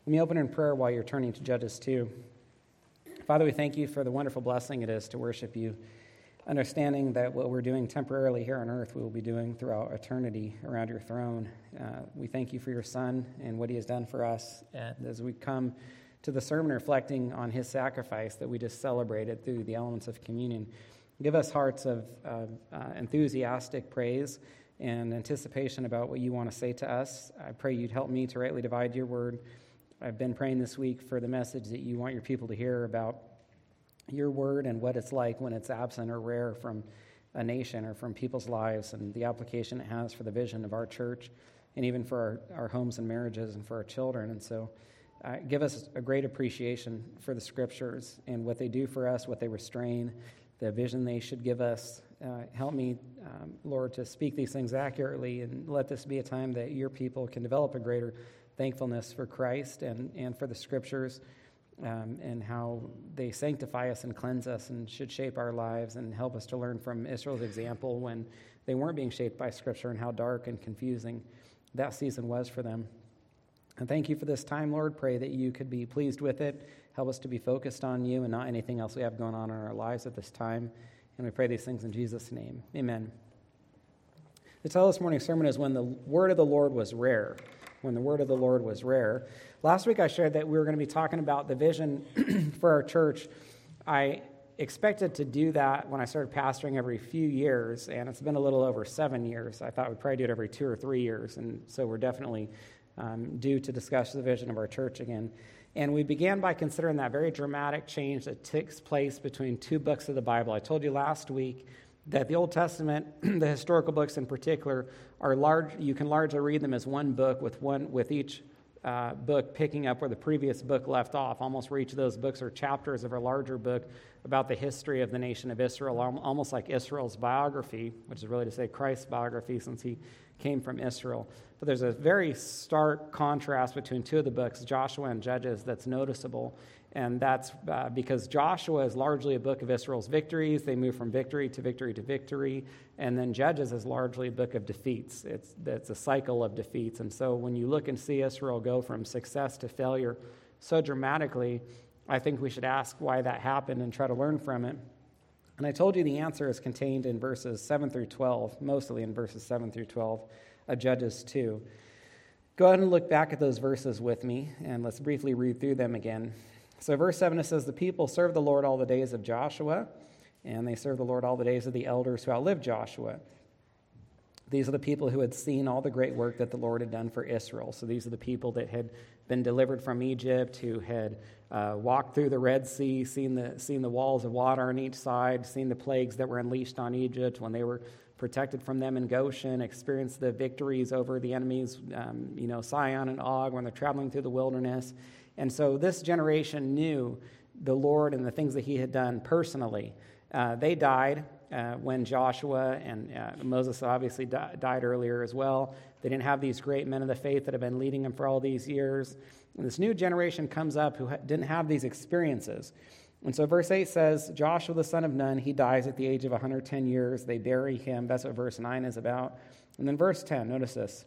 Let me open in prayer while you're turning to Judges 2. Father, we thank you for the wonderful blessing it is to worship you, understanding that what we're doing temporarily here on earth, we will be doing throughout eternity around your throne. We thank you for your Son and what he has done for us. And as we come to the sermon reflecting on his sacrifice that we just celebrated through the elements of communion, give us hearts of enthusiastic praise and anticipation about what you want to say to us. I pray you'd help me to rightly divide your word. I've been praying this week for the message that you want your people to hear about your word and what it's like when it's absent or rare from a nation or from people's lives, and the application it has for the vision of our church and even for our homes and marriages and for our children. And so give us a great appreciation for the scriptures and what they do for us, what they restrain, the vision they should give us. Help me, Lord, to speak these things accurately, and let this be a time that your people can develop a greater thankfulness for Christ and for the scriptures, and how they sanctify us and cleanse us and should shape our lives, and help us to learn from Israel's example when they weren't being shaped by scripture and how dark and confusing that season was for them. And thank you for this time, Lord. Pray that you could be pleased with it. Help us to be focused on you and not anything else we have going on in our lives at this time. And we pray these things in Jesus' name. Amen. The title of this morning's sermon is When the Word of the Lord Was Rare. When the word of the Lord was rare. Last week I shared that we were going to be talking about the vision for our church. I expected to do that when I started pastoring every few years, and it's been a little over 7 years. I thought we'd probably do it every 2 or 3 years, and so we're definitely due to discuss the vision of our church again. And we began by considering that very dramatic change that takes place between two books of the Bible. I told you last week that the Old Testament, the historical books in particular, are large. You can largely read them as one book, with each book picking up where the previous book left off. Almost where each of those books are chapters of a larger book about the history of the nation of Israel, almost like Israel's biography, which is really to say Christ's biography, since he came from Israel. But there's a very stark contrast between two of the books, Joshua and Judges, that's noticeable. And that's because Joshua is largely a book of Israel's victories. They move from victory to victory to victory. And then Judges is largely a book of defeats. It's a cycle of defeats. And so when you look and see Israel go from success to failure so dramatically, I think we should ask why that happened and try to learn from it. And I told you the answer is contained in verses 7 through 12, mostly in verses 7 through 12 of Judges 2. Go ahead and look back at those verses with me, and let's briefly read through them again. So verse 7, it says, "The people served the Lord all the days of Joshua, and they served the Lord all the days of the elders who outlived Joshua. These are the people who had seen all the great work that the Lord had done for Israel." So these are the people that had been delivered from Egypt, who had walked through the Red Sea, seen the walls of water on each side, seen the plagues that were unleashed on Egypt when they were protected from them in Goshen, experienced the victories over the enemies, Sihon and Og when they're traveling through the wilderness. And so this generation knew the Lord and the things that he had done personally. They died when Joshua and Moses obviously died earlier as well. They didn't have these great men of the faith that have been leading them for all these years. And this new generation comes up who didn't have these experiences. And so verse 8 says, Joshua the son of Nun, he dies at the age of 110 years. They bury him. That's what verse 9 is about. And then verse 10, notice this.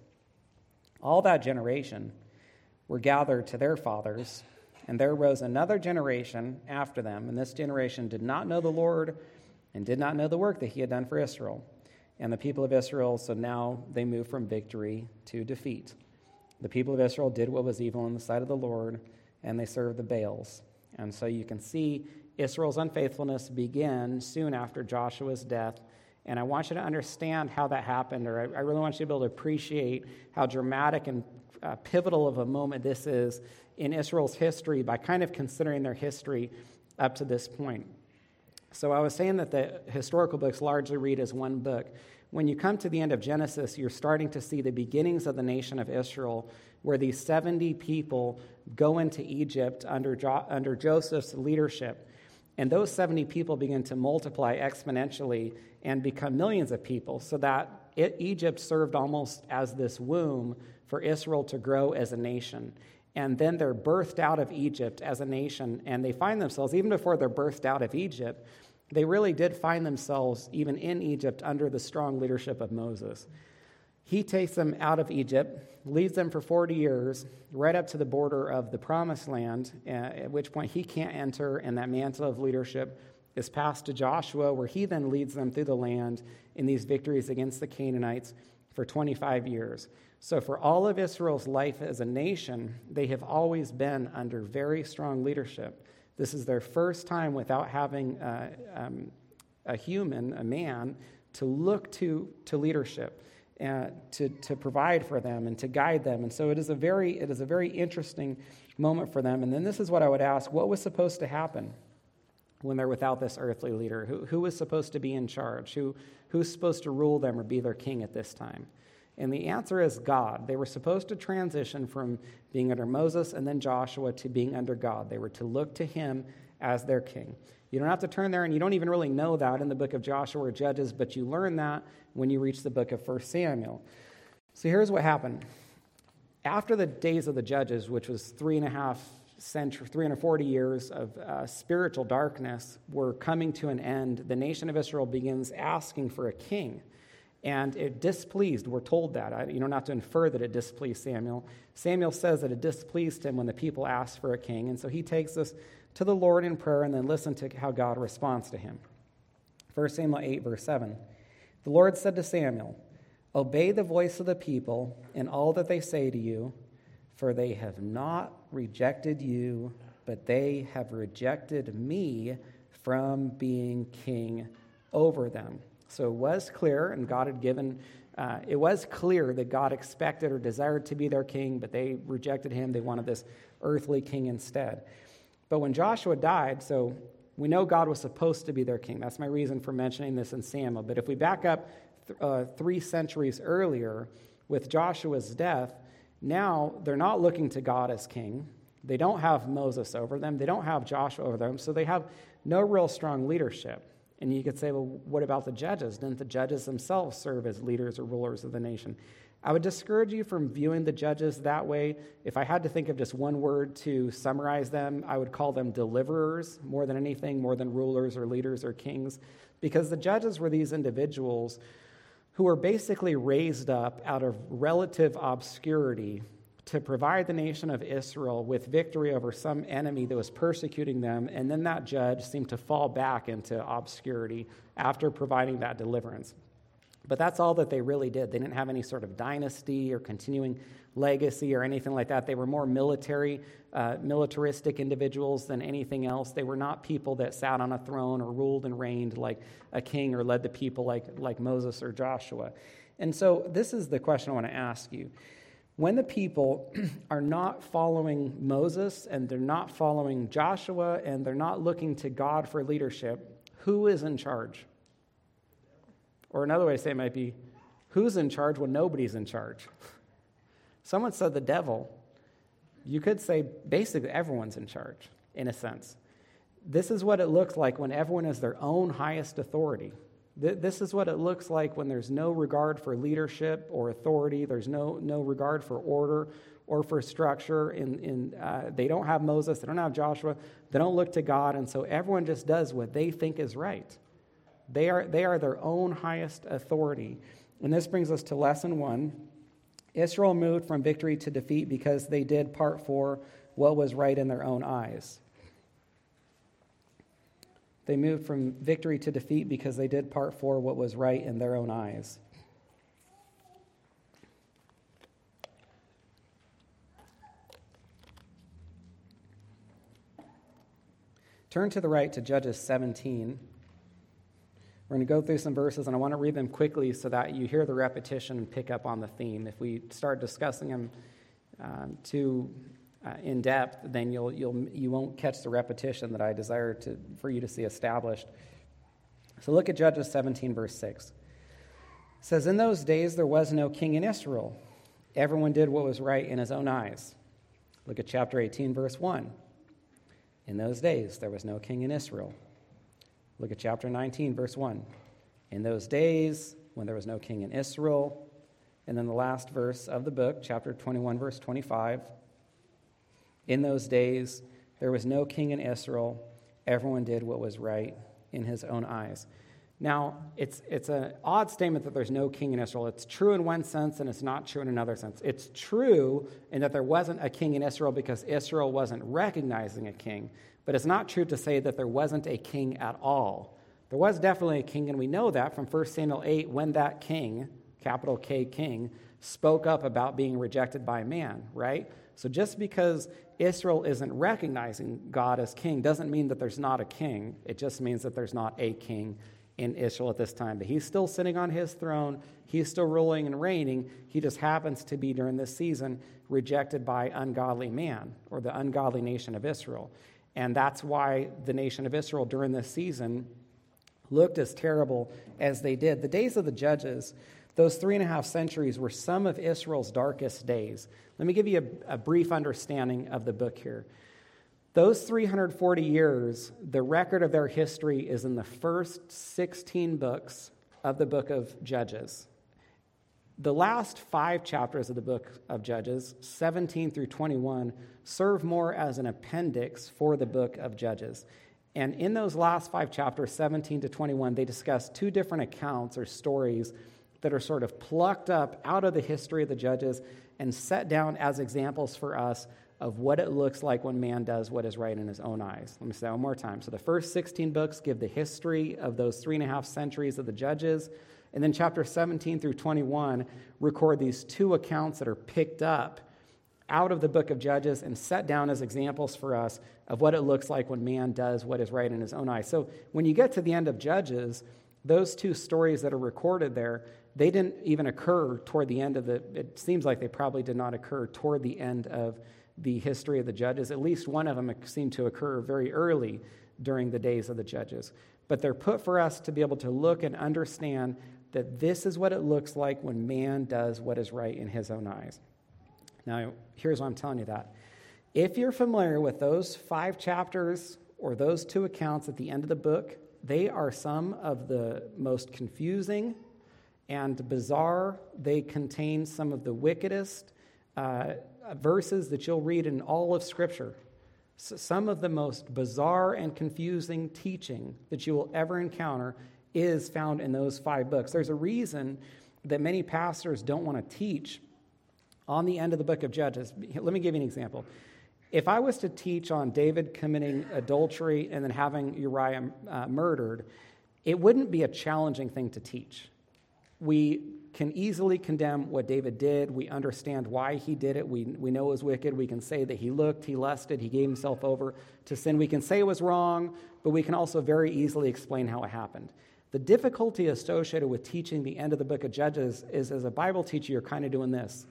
All that generation were gathered to their fathers, and there rose another generation after them, and this generation did not know the Lord and did not know the work that he had done for Israel. And the people of Israel, so now they move from victory to defeat. The people of Israel did what was evil in the sight of the Lord, and they served the Baals. And so you can see Israel's unfaithfulness begin soon after Joshua's death. And I want you to understand how that happened, or I really want you to be able to appreciate how dramatic and pivotal of a moment this is in Israel's history by kind of considering their history up to this point. So I was saying that the historical books largely read as one book. When you come to the end of Genesis, you're starting to see the beginnings of the nation of Israel, where these 70 people go into Egypt under Joseph's leadership. And those 70 people begin to multiply exponentially and become millions of people, so that Egypt served almost as this womb for Israel to grow as a nation. And then they're birthed out of Egypt as a nation, and they find themselves, even before they're birthed out of Egypt, they really did find themselves even in Egypt under the strong leadership of Moses. He takes them out of Egypt, leads them for 40 years, right up to the border of the Promised Land, at which point he can't enter, and that mantle of leadership is passed to Joshua, where he then leads them through the land in these victories against the Canaanites for 25 years. So for all of Israel's life as a nation, they have always been under very strong leadership. This is their first time without having a human, a man, to look to leadership. To provide for them and to guide them. And so it is a very interesting moment for them. And then this is what I would ask: what was supposed to happen when they're without this earthly leader? Who was supposed to be in charge? Who's supposed to rule them or be their king at this time? And the answer is God. They were supposed to transition from being under Moses and then Joshua to being under God. They were to look to him as their king. You don't have to turn there, and you don't even really know that in the book of Joshua or Judges, but you learn that when you reach the book of 1 Samuel. So here's what happened. After the days of the Judges, which was 340 years of spiritual darkness, were coming to an end, the nation of Israel begins asking for a king. And it displeased, we're told that. You don't have to infer that it displeased Samuel. Samuel says that it displeased him when the people asked for a king, and so he takes us to the Lord in prayer, and then listen to how God responds to him. 1 Samuel 8, verse 7. The Lord said to Samuel, "Obey the voice of the people in all that they say to you, for they have not rejected you, but they have rejected me from being king over them." So it was clear, and God had given, it was clear that God expected or desired to be their king, but they rejected him. They wanted this earthly king instead. But when Joshua died, so we know God was supposed to be their king. That's my reason for mentioning this in Samuel. But if we back up 3 centuries earlier with Joshua's death, now they're not looking to God as king. They don't have Moses over them. They don't have Joshua over them. So they have no real strong leadership. And you could say, well, what about the judges? Didn't the judges themselves serve as leaders or rulers of the nation? I would discourage you from viewing the judges that way. If I had to think of just one word to summarize them, I would call them deliverers more than anything, more than rulers or leaders or kings, because the judges were these individuals who were basically raised up out of relative obscurity to provide the nation of Israel with victory over some enemy that was persecuting them, and then that judge seemed to fall back into obscurity after providing that deliverance. But that's all that they really did. They didn't have any sort of dynasty or continuing legacy or anything like that. They were more militaristic individuals than anything else. They were not people that sat on a throne or ruled and reigned like a king or led the people like Moses or Joshua. And so this is the question I want to ask you. When the people are not following Moses and they're not following Joshua and they're not looking to God for leadership, who is in charge? Or another way to say it might be, who's in charge when nobody's in charge? Someone said the devil. You could say basically everyone's in charge, in a sense. This is what it looks like when everyone is their own highest authority. This is what it looks like when there's no regard for leadership or authority. There's no regard for order or for structure. They don't have Moses. They don't have Joshua. They don't look to God. And so everyone just does what they think is right. They are their own highest authority. And this brings us to lesson 1. Israel moved from victory to defeat because they did part 4, what was right in their own eyes. They moved from victory to defeat because they did part 4, what was right in their own eyes. Turn to the right to Judges 17. We're going to go through some verses, and I want to read them quickly so that you hear the repetition and pick up on the theme. If we start discussing them too in depth, then you won't catch the repetition that I desire for you to see established. So look at Judges 17, verse 6. It says, "In those days there was no king in Israel. Everyone did what was right in his own eyes." Look at chapter 18, verse 1. "In those days there was no king in Israel." Look at chapter 19, verse 1. "In those days when there was no king in Israel." And then the last verse of the book, chapter 21, verse 25. "In those days there was no king in Israel. Everyone did what was right in his own eyes." Now, it's an odd statement that there's no king in Israel. It's true in one sense, and it's not true in another sense. It's true in that there wasn't a king in Israel because Israel wasn't recognizing a king, but it's not true to say that there wasn't a king at all. There was definitely a king, and we know that from 1 Samuel 8 when that king, capital K king, spoke up about being rejected by man, right? So just because Israel isn't recognizing God as king doesn't mean that there's not a king. It just means that there's not a king in Israel at this time. But he's still sitting on his throne. He's still ruling and reigning. He just happens to be, during this season, rejected by ungodly man, or the ungodly nation of Israel. And that's why the nation of Israel during this season looked as terrible as they did. The days of the judges, those 3.5 centuries, were some of Israel's darkest days. Let me give you a brief understanding of the book here. Those 340 years, the record of their history is in the first 16 books of the book of Judges. The last 5 chapters of the book of Judges, 17 through 21, serve more as an appendix for the book of Judges. And in those last 5 chapters, 17 to 21, they discuss 2 different accounts or stories that are sort of plucked up out of the history of the Judges and set down as examples for us of what it looks like when man does what is right in his own eyes. Let me say that one more time. So the first 16 books give the history of those 3.5 centuries of the Judges, and then chapter 17 through 21 record these 2 accounts that are picked up out of the book of Judges and set down as examples for us of what it looks like when man does what is right in his own eyes. So when you get to the end of Judges, those 2 stories that are recorded there, they didn't even occur toward the end of it seems like they probably did not occur toward the end of the history of the Judges. At least one of them seemed to occur very early during the days of the Judges. But they're put for us to be able to look and understand that this is what it looks like when man does what is right in his own eyes. Now, here's why I'm telling you that. If you're familiar with those 5 chapters or those 2 accounts at the end of the book, they are some of the most confusing and bizarre. They contain some of the wickedest verses that you'll read in all of Scripture. So some of the most bizarre and confusing teaching that you will ever encounter is found in those 5 books. There's a reason that many pastors don't want to teach on the end of the book of Judges. Let me give you an example. If I was to teach on David committing adultery and then having Uriah murdered, it wouldn't be a challenging thing to teach. We can easily condemn what David did. We understand why he did it. We know it was wicked. We can say that he looked, he lusted, he gave himself over to sin. We can say it was wrong, but we can also very easily explain how it happened. The difficulty associated with teaching the end of the book of Judges is, as a Bible teacher, you're kind of doing this.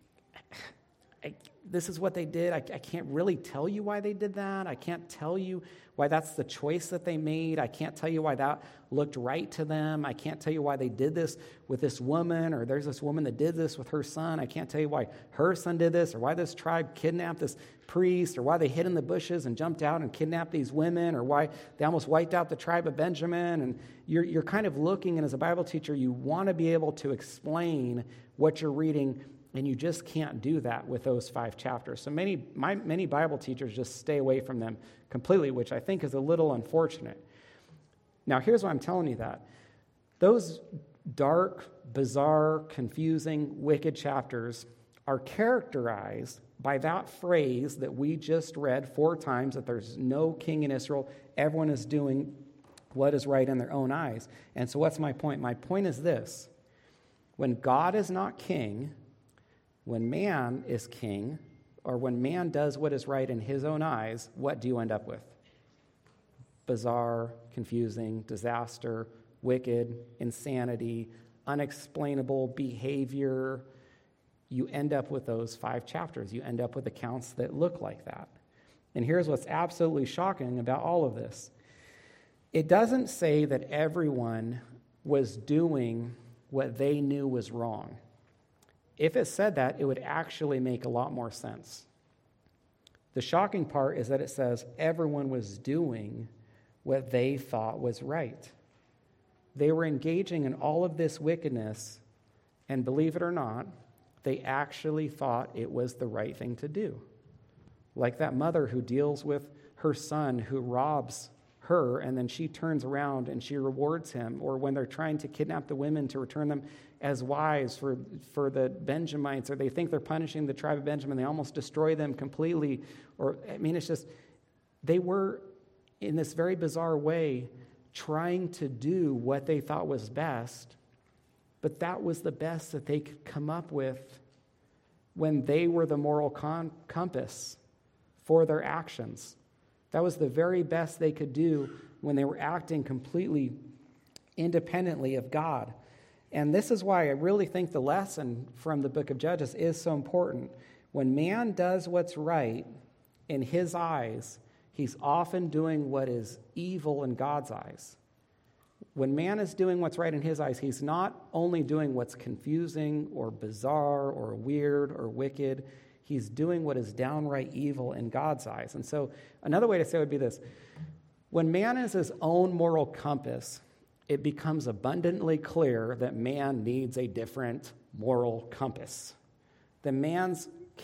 This is what they did. I can't really tell you why they did that. I can't tell you why that's the choice that they made. I can't tell you why that looked right to them. I can't tell you why they did this with this woman, or there's this woman that did this with her son. I can't tell you why her son did this, or why this tribe kidnapped this priest, or why they hid in the bushes and jumped out and kidnapped these women, or why they almost wiped out the tribe of Benjamin. And you're kind of looking, and as a Bible teacher, you want to be able to explain what you're reading, and you just can't do that with those 5 chapters. So many Bible teachers just stay away from them completely, which I think is a little unfortunate. Now, here's why I'm telling you that. Those dark, bizarre, confusing, wicked chapters are characterized by that phrase that we just read 4 times, that there's no king in Israel. Everyone is doing what is right in their own eyes. And so what's my point? My point is this. When God is not king, when man is king, or when man does what is right in his own eyes, what do you end up with? Bizarre, confusing, disaster, wicked, insanity, unexplainable behavior. You end up with those 5 chapters. You end up with accounts that look like that. And here's what's absolutely shocking about all of this. It doesn't say that everyone was doing what they knew was wrong. If it said that, it would actually make a lot more sense. The shocking part is that it says everyone was doing what they thought was right. They were engaging in all of this wickedness, and believe it or not, they actually thought it was the right thing to do. Like that mother who deals with her son who robs her, and then she turns around and she rewards him. Or when they're trying to kidnap the women to return them as wives for the Benjamites, or they think they're punishing the tribe of Benjamin, they almost destroy them completely. Or, I mean, it's just, they were, in this very bizarre way, trying to do what they thought was best, but that was the best that they could come up with when they were the moral compass for their actions. That was the very best they could do when they were acting completely independently of God. And this is why I really think the lesson from the book of Judges is so important. When man does what's right in his eyes, he's often doing what is evil in God's eyes. When man is doing what's right in his eyes, he's not only doing what's confusing or bizarre or weird or wicked, he's doing what is downright evil in God's eyes. And so another way to say it would be this. When man is his own moral compass, it becomes abundantly clear that man needs a different moral compass. That man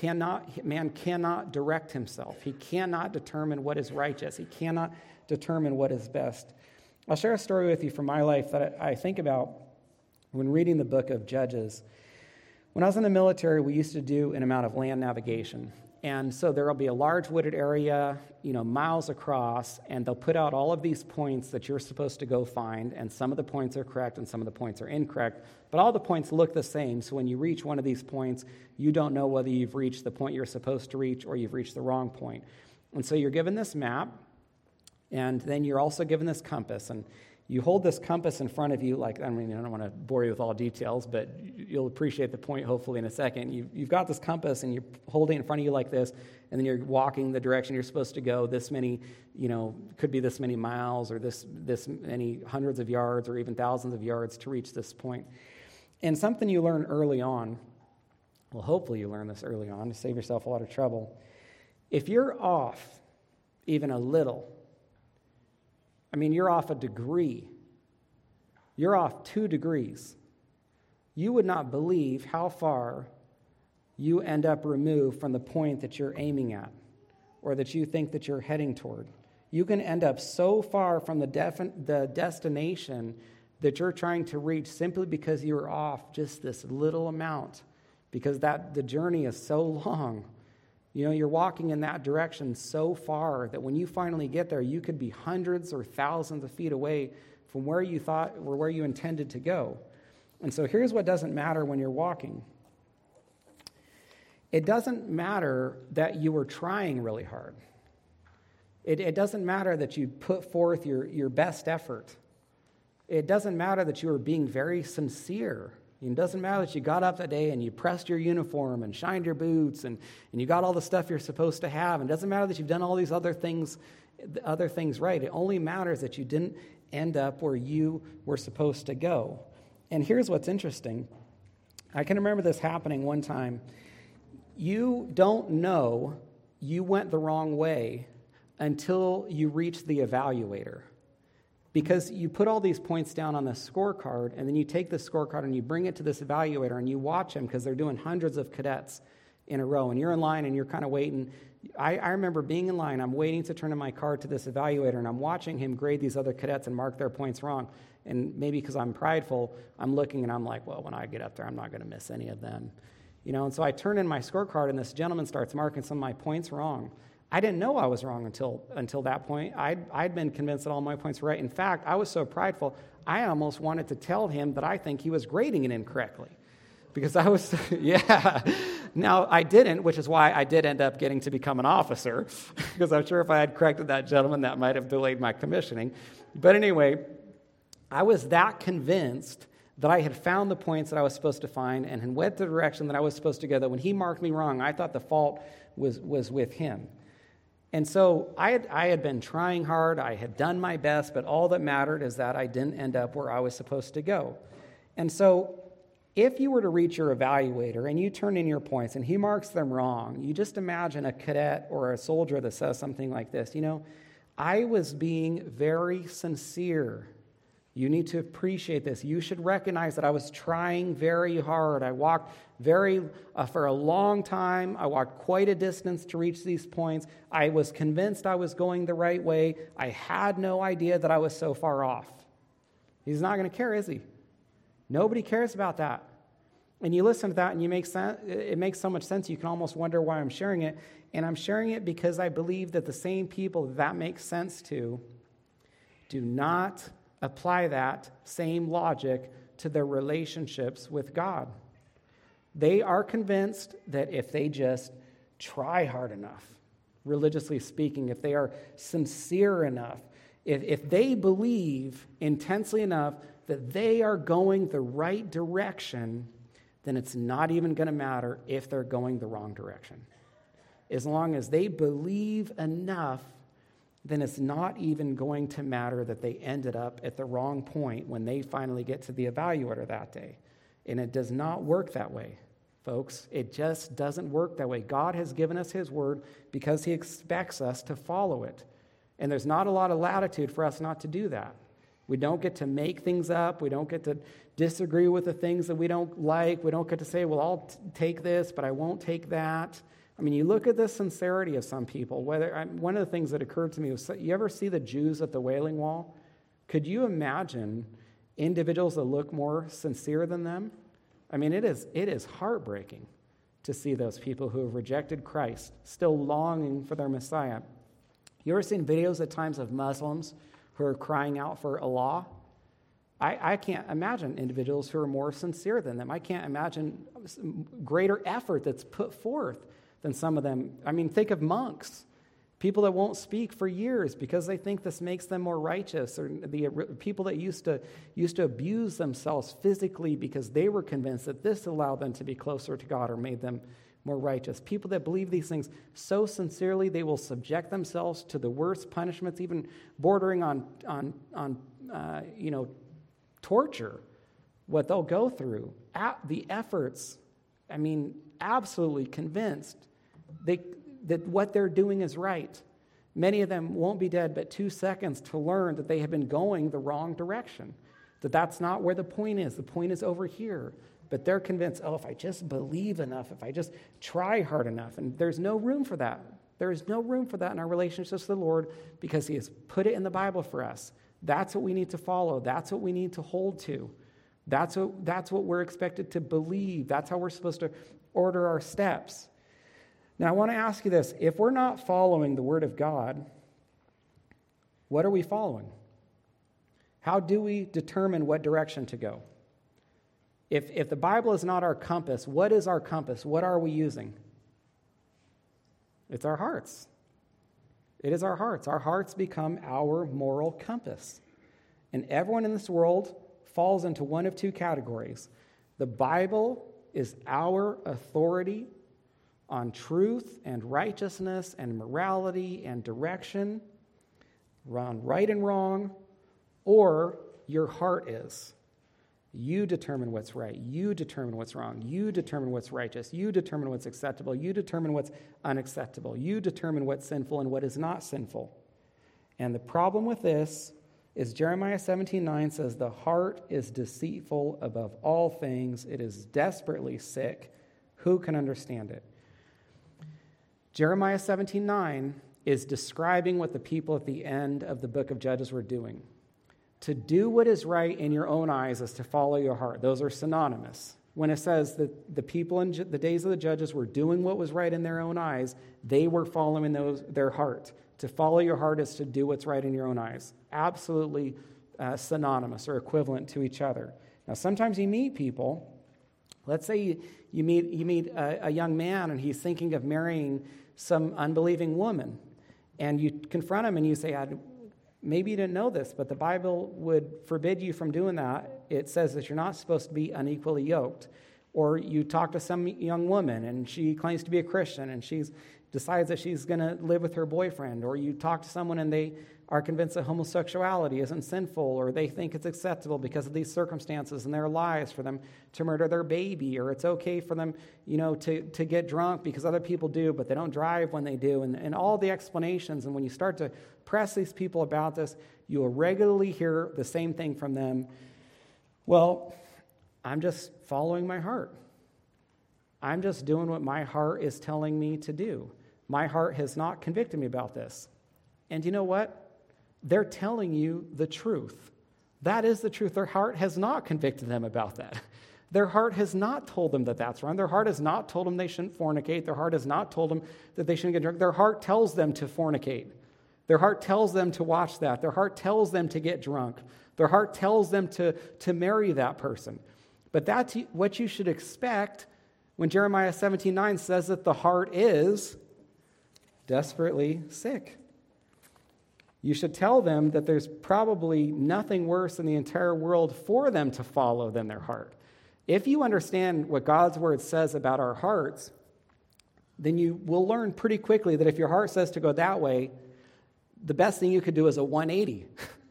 cannot direct himself. He cannot determine what is righteous. He cannot determine what is best. I'll share a story with you from my life that I think about when reading the book of Judges. When I was in the military, we used to do an amount of land navigation. And so there will be a large wooded area, miles across, and they'll put out all of these points that you're supposed to go find, and some of the points are correct and some of the points are incorrect, but all the points look the same. So when you reach one of these points, you don't know whether you've reached the point you're supposed to reach or you've reached the wrong point. And so you're given this map, and then you're also given this compass, and you hold this compass in front of you, I don't want to bore you with all details, but you'll appreciate the point hopefully in a second. You've got this compass, and you're holding it in front of you like this, and then you're walking the direction you're supposed to go, this many, could be this many miles, or this many hundreds of yards, or even thousands of yards to reach this point. And something you learn early on, well, hopefully you learn this early on to save yourself a lot of trouble. If you're off even a little, you're off a degree. You're off 2 degrees. You would not believe how far you end up removed from the point that you're aiming at or that you think that you're heading toward. You can end up so far from the destination that you're trying to reach simply because you were off just this little amount, because the journey is so long. You're walking in that direction so far that when you finally get there, you could be hundreds or thousands of feet away from where you thought or where you intended to go. And so here's what doesn't matter when you're walking. It doesn't matter that you were trying really hard. It doesn't matter that you put forth your best effort. It doesn't matter that you were being very sincere. It doesn't matter that you got up that day and you pressed your uniform and shined your boots and you got all the stuff you're supposed to have. It doesn't matter that you've done all these other things right. It only matters that you didn't end up where you were supposed to go. And here's what's interesting. I can remember this happening one time. You don't know you went the wrong way until you reach the evaluator. Because you put all these points down on the scorecard, and then you take the scorecard and you bring it to this evaluator, and you watch them because they're doing hundreds of cadets in a row. And you're in line, and you're kind of waiting. I remember being in line. I'm waiting to turn in my card to this evaluator, and I'm watching him grade these other cadets and mark their points wrong. And maybe because I'm prideful, I'm looking, and I'm like, well, when I get up there, I'm not going to miss any of them. And so I turn in my scorecard, and this gentleman starts marking some of my points wrong. I didn't know I was wrong until that point. I'd been convinced that all my points were right. In fact, I was so prideful, I almost wanted to tell him that I think he was grading it incorrectly. Because I was, yeah. Now, I didn't, which is why I did end up getting to become an officer. Because I'm sure if I had corrected that gentleman, that might have delayed my commissioning. But anyway, I was that convinced that I had found the points that I was supposed to find and had went the direction that I was supposed to go, that when he marked me wrong, I thought the fault was with him. And so I had been trying hard, I had done my best, but all that mattered is that I didn't end up where I was supposed to go. And so if you were to reach your evaluator and you turn in your points and he marks them wrong, you just imagine a cadet or a soldier that says something like this, I was being very sincere You need to appreciate this. You should recognize that I was trying very hard. I walked for a long time. I walked quite a distance to reach these points. I was convinced I was going the right way. I had no idea that I was so far off. He's not going to care, is he? Nobody cares about that. And you listen to that and it makes so much sense. You can almost wonder why I'm sharing it. And I'm sharing it because I believe that the same people that makes sense to do not apply that same logic to their relationships with God. They are convinced that if they just try hard enough, religiously speaking, if they are sincere enough, if they believe intensely enough that they are going the right direction, then it's not even going to matter if they're going the wrong direction. As long as they believe enough, then it's not even going to matter that they ended up at the wrong point when they finally get to the evaluator that day. And it does not work that way, folks. It just doesn't work that way. God has given us his word because he expects us to follow it. And there's not a lot of latitude for us not to do that. We don't get to make things up. We don't get to disagree with the things that we don't like. We don't get to say, well, I'll take this, but I won't take that. I mean, you look at the sincerity of some people. One of the things that occurred to me was, you ever see the Jews at the Wailing Wall? Could you imagine individuals that look more sincere than them? I mean, it is heartbreaking to see those people who have rejected Christ, still longing for their Messiah. You ever seen videos at times of Muslims who are crying out for Allah? I can't imagine individuals who are more sincere than them. I can't imagine greater effort that's put forth than some of them. I mean, think of monks, people that won't speak for years because they think this makes them more righteous, or the people that used to abuse themselves physically because they were convinced that this allowed them to be closer to God or made them more righteous. People that believe these things so sincerely, they will subject themselves to the worst punishments, even bordering on torture, what they'll go through. The efforts, I mean, absolutely convinced that what they're doing is right. Many of them won't be dead but 2 seconds to learn that they have been going the wrong direction, that's not where the point is. The point is over here. But they're convinced, if I just believe enough, if I just try hard enough, and there's no room for that. There is no room for that in our relationships with the Lord because he has put it in the Bible for us. That's what we need to follow. That's what we need to hold to. That's what we're expected to believe. That's how we're supposed to order our steps. Now, I want to ask you this. If we're not following the Word of God, what are we following? How do we determine what direction to go? If the Bible is not our compass, what is our compass? What are we using? It's our hearts. It is our hearts. Our hearts become our moral compass. And everyone in this world falls into one of two categories. The Bible is our authority on truth and righteousness and morality and direction, on right and wrong, or your heart is. You determine what's right. You determine what's wrong. You determine what's righteous. You determine what's acceptable. You determine what's unacceptable. You determine what's sinful and what is not sinful. And the problem with this is Jeremiah 17:9 says, the heart is deceitful above all things. It is desperately sick. Who can understand it? Jeremiah 17:9 is describing what the people at the end of the book of Judges were doing. To do what is right in your own eyes is to follow your heart. Those are synonymous. When it says that the people in the days of the judges were doing what was right in their own eyes, they were following their heart. To follow your heart is to do what's right in your own eyes. Absolutely synonymous or equivalent to each other. Now, sometimes you meet people. Let's say you meet a young man and he's thinking of marrying some unbelieving woman. And you confront him and you say, maybe you didn't know this, but the Bible would forbid you from doing that. It says that you're not supposed to be unequally yoked. Or you talk to some young woman and she claims to be a Christian and she's decides that she's going to live with her boyfriend, or you talk to someone and they are convinced that homosexuality isn't sinful, or they think it's acceptable because of these circumstances in their lives for them to murder their baby, or it's okay for them, to get drunk because other people do, but they don't drive when they do, and all the explanations. And when you start to press these people about this, you will regularly hear the same thing from them. Well, I'm just following my heart. I'm just doing what my heart is telling me to do. My heart has not convicted me about this. And you know what? They're telling you the truth. That is the truth. Their heart has not convicted them about that. Their heart has not told them that that's wrong. Their heart has not told them they shouldn't fornicate. Their heart has not told them that they shouldn't get drunk. Their heart tells them to fornicate. Their heart tells them to watch that. Their heart tells them to get drunk. Their heart tells them to marry that person. But that's what you should expect when Jeremiah 17:9 says that the heart is desperately sick. You should tell them that there's probably nothing worse in the entire world for them to follow than their heart. If you understand what God's word says about our hearts, then you will learn pretty quickly that if your heart says to go that way, the best thing you could do is a 180.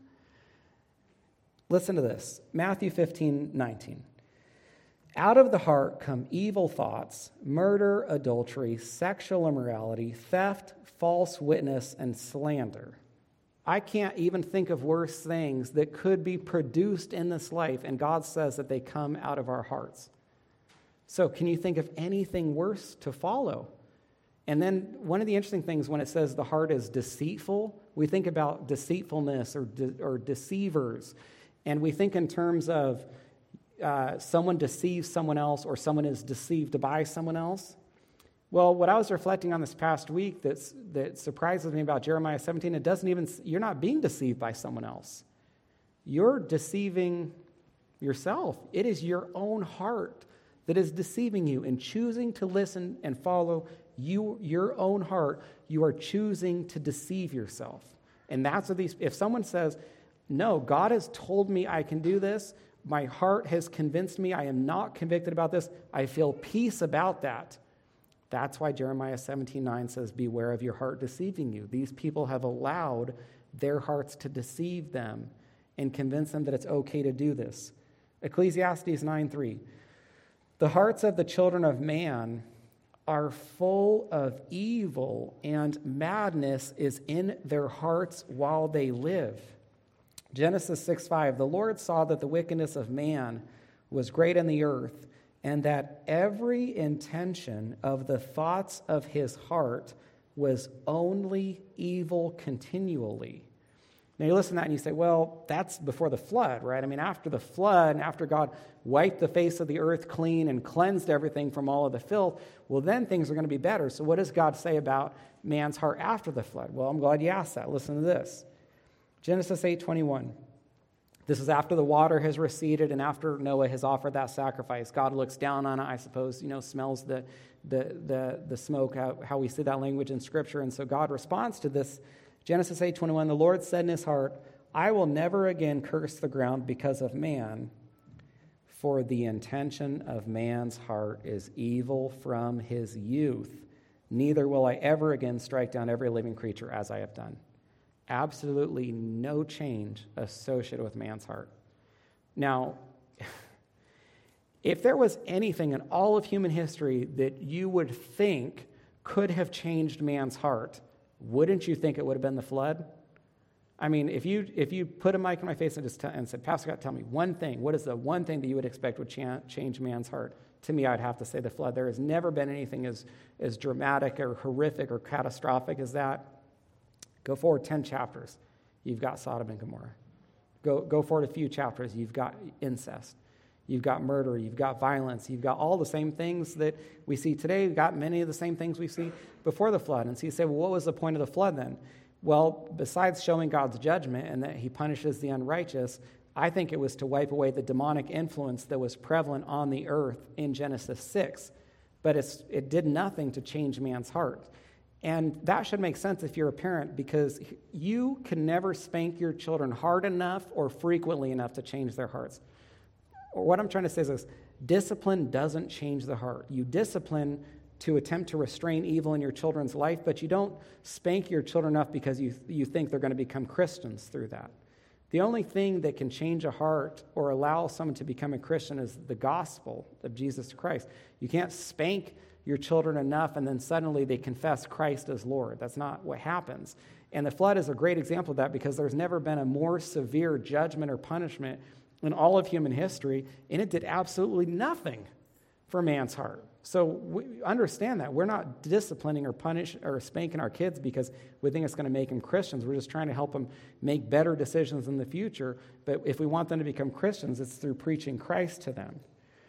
Listen to this. Matthew 15:19. Out of the heart come evil thoughts, murder, adultery, sexual immorality, theft, false witness, and slander. I can't even think of worse things that could be produced in this life, and God says that they come out of our hearts. So can you think of anything worse to follow? And then one of the interesting things when it says the heart is deceitful, we think about deceitfulness or deceivers, and we think in terms of someone deceives someone else or someone is deceived by someone else. Well, what I was reflecting on this past week that surprises me about Jeremiah 17, you're not being deceived by someone else. You're deceiving yourself. It is your own heart that is deceiving you and choosing to listen and follow your own heart. You are choosing to deceive yourself. And that's what if someone says, no, God has told me I can do this, my heart has convinced me, I am not convicted about this, I feel peace about that. That's why Jeremiah 17:9 says, beware of your heart deceiving you. These people have allowed their hearts to deceive them and convince them that it's okay to do this. Ecclesiastes 9:3. The hearts of the children of man are full of evil, and madness is in their hearts while they live. Genesis 6:5. The Lord saw that the wickedness of man was great in the earth, and that every intention of the thoughts of his heart was only evil continually. Now you listen to that and you say, well, that's before the flood, right? I mean, after the flood, and after God wiped the face of the earth clean and cleansed everything from all of the filth, well, then things are going to be better. So what does God say about man's heart after the flood? Well, I'm glad you asked that. Listen to this. Genesis 8:21. This is after the water has receded and after Noah has offered that sacrifice. God looks down on it, I suppose, smells the smoke, how we see that language in Scripture. And so God responds to this. Genesis 8:21, the Lord said in his heart, I will never again curse the ground because of man, for the intention of man's heart is evil from his youth. Neither will I ever again strike down every living creature as I have done. Absolutely no change associated with man's heart. Now, if there was anything in all of human history that you would think could have changed man's heart, wouldn't you think it would have been the flood? I mean, if you put a mic in my face and said, Pastor Scott, tell me one thing. What is the one thing that you would expect would change man's heart? To me, I'd have to say the flood. There has never been anything as dramatic or horrific or catastrophic as that. Go forward 10 chapters, you've got Sodom and Gomorrah. Go forward a few chapters, you've got incest. You've got murder, you've got violence, you've got all the same things that we see today. You've got many of the same things we see before the flood. And so you say, well, what was the point of the flood then? Well, besides showing God's judgment and that he punishes the unrighteous, I think it was to wipe away the demonic influence that was prevalent on the earth in Genesis 6. But it did nothing to change man's heart. And that should make sense if you're a parent, because you can never spank your children hard enough or frequently enough to change their hearts. Or what I'm trying to say is this: discipline doesn't change the heart. You discipline to attempt to restrain evil in your children's life, but you don't spank your children enough because you think they're going to become Christians through that. The only thing that can change a heart or allow someone to become a Christian is the gospel of Jesus Christ. You can't spank your children enough and then suddenly they confess Christ as Lord. That's not what happens. And the flood is a great example of that because there's never been a more severe judgment or punishment in all of human history, and it did absolutely nothing for man's heart. So we understand that. We're not disciplining or punishing or spanking our kids because we think it's going to make them Christians. We're just trying to help them make better decisions in the future. But if we want them to become Christians, it's through preaching Christ to them.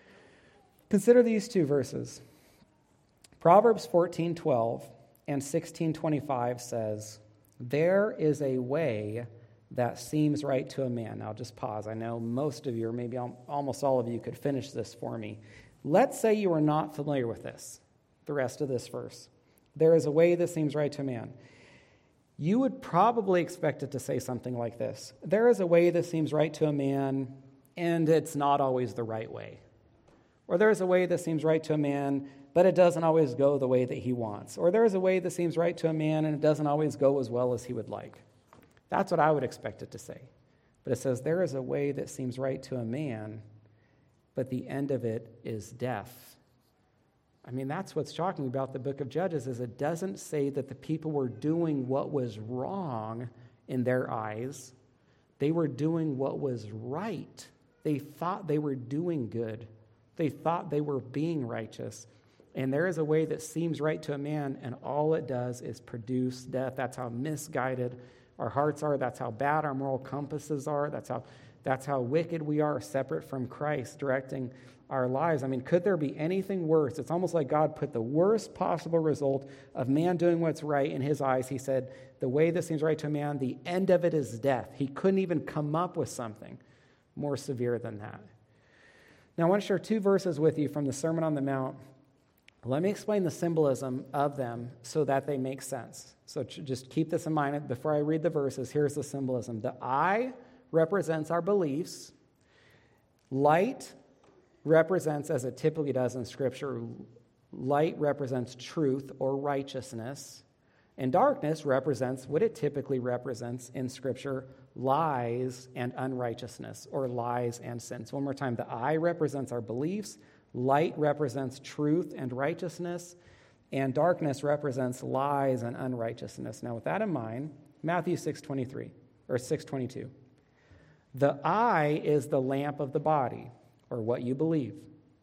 Consider these two verses. Proverbs 14:12 and 16:25 says, "There is a way that seems right to a man." Now just pause. I know most of you, or maybe almost all of you, could finish this for me. Let's say you are not familiar with this, the rest of this verse. There is a way that seems right to a man. You would probably expect it to say something like this. There is a way that seems right to a man, and it's not always the right way. Or there is a way that seems right to a man, but it doesn't always go the way that he wants. Or there is a way that seems right to a man, and it doesn't always go as well as he would like. That's what I would expect it to say. But it says, there is a way that seems right to a man, but the end of it is death. I mean, that's what's shocking about the book of Judges, is it doesn't say that the people were doing what was wrong in their eyes. They were doing what was right. They thought they were doing good. They thought they were being righteous. And there is a way that seems right to a man, and all it does is produce death. That's how misguided our hearts are. That's how bad our moral compasses are. That's how wicked we are, separate from Christ directing our lives. I mean, could there be anything worse? It's almost like God put the worst possible result of man doing what's right in his eyes. He said, the way that seems right to a man, the end of it is death. He couldn't even come up with something more severe than that. Now, I want to share two verses with you from the Sermon on the Mount. Let me explain the symbolism of them so that they make sense. So just keep this in mind. Before I read the verses, here's the symbolism. The eye represents our beliefs. Light represents, as it typically does in Scripture, light represents truth or righteousness. And darkness represents what it typically represents in Scripture, lies and unrighteousness, or lies and sins. One more time. The eye represents our beliefs. Light represents truth and righteousness. And darkness represents lies and unrighteousness. Now, with that in mind, Matthew 6:23, or 6:22. The eye is the lamp of the body, or what you believe.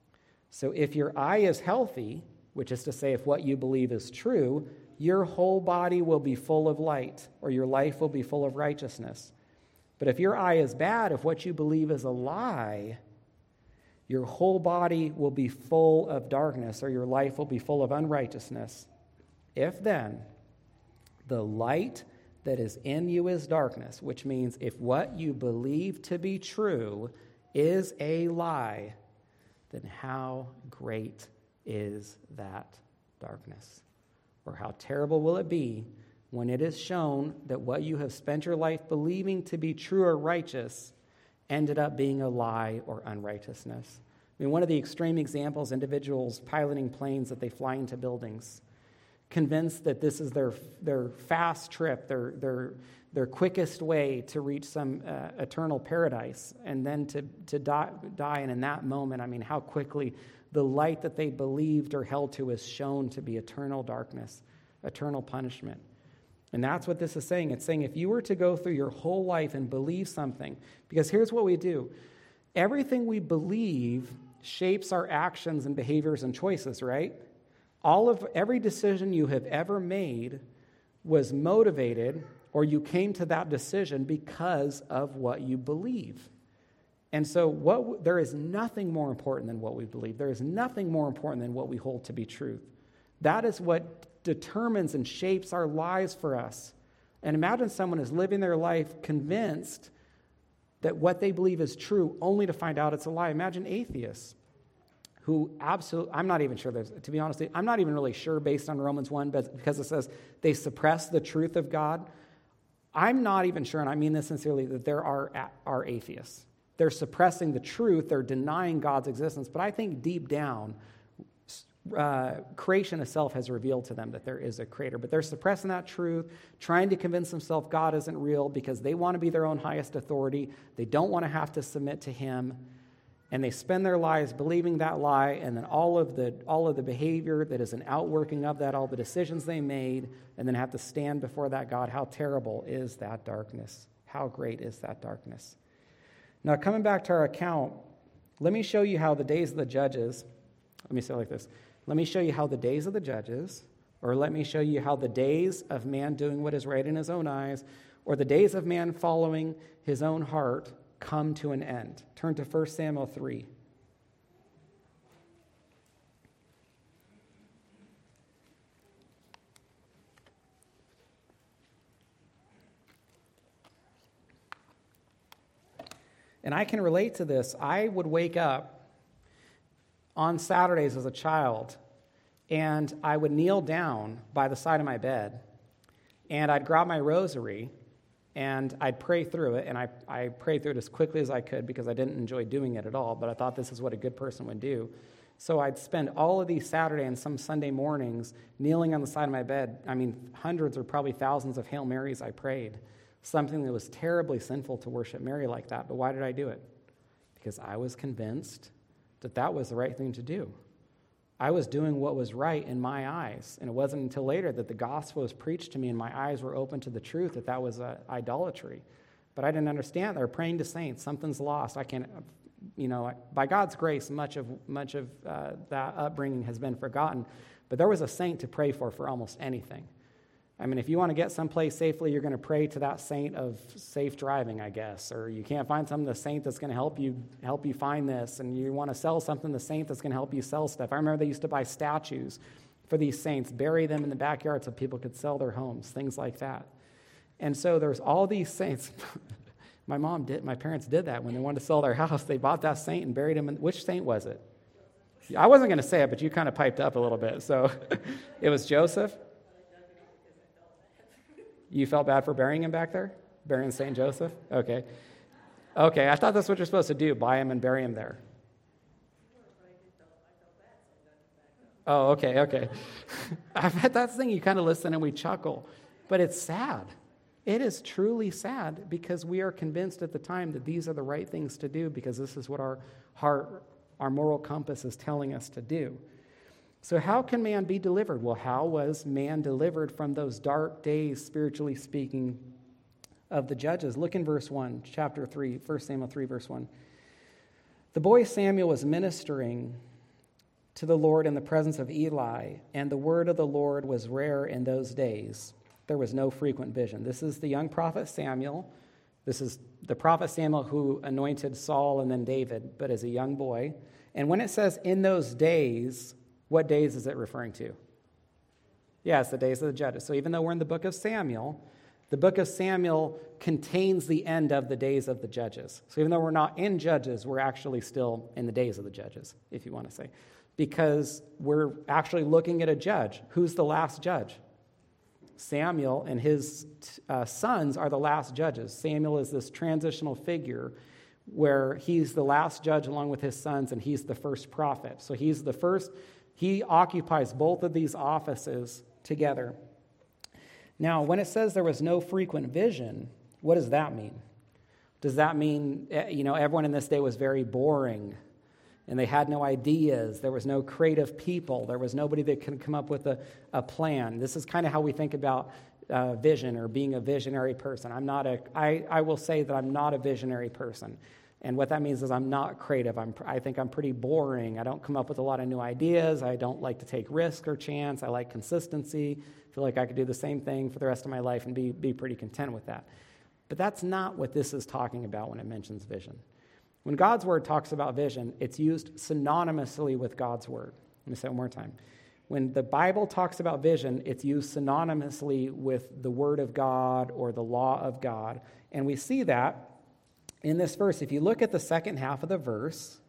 So if your eye is healthy, which is to say if what you believe is true, your whole body will be full of light, or your life will be full of righteousness. But if your eye is bad, if what you believe is a lie, your whole body will be full of darkness, or your life will be full of unrighteousness. If then the light that is in you is darkness, which means if what you believe to be true is a lie, then how great is that darkness? Or how terrible will it be when it is shown that what you have spent your life believing to be true or righteous ended up being a lie or unrighteousness? I mean, one of the extreme examples, individuals piloting planes that they fly into buildings, convinced that this is their fast trip, their quickest way to reach some eternal paradise, and then to die. And in that moment, I mean, how quickly the light that they believed or held to is shown to be eternal darkness, eternal punishment. And that's what this is saying. It's saying if you were to go through your whole life and believe something, because here's what we do. Everything we believe shapes our actions and behaviors and choices, right? Every decision you have ever made was motivated, or you came to that decision because of what you believe. And so there is nothing more important than what we believe. There is nothing more important than what we hold to be truth. That is what determines and shapes our lives for us. And imagine someone is living their life convinced that what they believe is true only to find out it's a lie. Imagine atheists who I'm not even sure, to be honest, I'm not even really sure based on Romans 1, but because it says they suppress the truth of God. I'm not even sure, and I mean this sincerely, that there are atheists. They're suppressing the truth. They're denying God's existence. But I think deep down, creation itself has revealed to them that there is a creator. But they're suppressing that truth, trying to convince themselves God isn't real because they want to be their own highest authority. They don't want to have to submit to him. And they spend their lives believing that lie, and then all of the behavior that is an outworking of that, all the decisions they made, and then have to stand before that God. How terrible is that darkness? How great is that darkness? Now, coming back to our account, let me show you how the days of the judges, let me say it like this. Let me show you how the days of the judges, or let me show you how the days of man doing what is right in his own eyes, or the days of man following his own heart come to an end. Turn to 1 Samuel 3. And I can relate to this. I would wake up on Saturdays as a child, and I would kneel down by the side of my bed, and I'd grab my rosary, and I'd pray through it, and I prayed through it as quickly as I could because I didn't enjoy doing it at all, but I thought this is what a good person would do. So I'd spend all of these Saturday and some Sunday mornings kneeling on the side of my bed. I mean, hundreds or probably thousands of Hail Marys I prayed, something that was terribly sinful to worship Mary like that. But why did I do it? Because I was convinced that that was the right thing to do. I was doing what was right in my eyes, and it wasn't until later that the gospel was preached to me and my eyes were open to the truth that that was idolatry. But I didn't understand. They were praying to saints. Something's lost. I can't, by God's grace, much of that upbringing has been forgotten. But there was a saint to pray for almost anything. I mean, if you want to get someplace safely, you're going to pray to that saint of safe driving, I guess. Or you can't find the saint that's going to help you find this. And you want to sell something, the saint that's going to help you sell stuff. I remember they used to buy statues for these saints, bury them in the backyard so people could sell their homes, things like that. And so there's all these saints. My parents did that when they wanted to sell their house. They bought that saint and buried him which saint was it? I wasn't going to say it, but you kind of piped up a little bit. So it was Joseph. You felt bad for burying him back there? Burying St. Joseph? Okay, I thought that's what you're supposed to do, buy him and bury him there. Oh, okay. I bet that's the thing, you kind of listen and we chuckle. But it's sad. It is truly sad because we are convinced at the time that these are the right things to do because this is what our heart, our moral compass is telling us to do. So how can man be delivered? Well, how was man delivered from those dark days, spiritually speaking, of the judges? Look in verse 1, chapter 3, 1 Samuel 3, verse 1. The boy Samuel was ministering to the Lord in the presence of Eli, and the word of the Lord was rare in those days. There was no frequent vision. This is the young prophet Samuel. This is the prophet Samuel who anointed Saul and then David, but as a young boy. And when it says in those days, what days is it referring to? Yeah, it's the days of the judges. So even though we're in the book of Samuel, the book of Samuel contains the end of the days of the judges. So even though we're not in Judges, we're actually still in the days of the judges, if you want to say. Because we're actually looking at a judge. Who's the last judge? Samuel and his sons are the last judges. Samuel is this transitional figure where he's the last judge along with his sons, and he's the first prophet. So he's the first. He occupies both of these offices together. Now, when it says there was no frequent vision, what does that mean? Does that mean, everyone in this day was very boring and they had no ideas? There was no creative people. There was nobody that could come up with a plan. This is kind of how we think about vision or being a visionary person. I will say that I'm not a visionary person. And what that means is I'm not creative. I think I'm pretty boring. I don't come up with a lot of new ideas. I don't like to take risk or chance. I like consistency. I feel like I could do the same thing for the rest of my life and be pretty content with that. But that's not what this is talking about when it mentions vision. When God's word talks about vision, it's used synonymously with God's word. Let me say it one more time. When the Bible talks about vision, it's used synonymously with the word of God or the law of God. And we see that in this verse. If you look at the second half of the verse,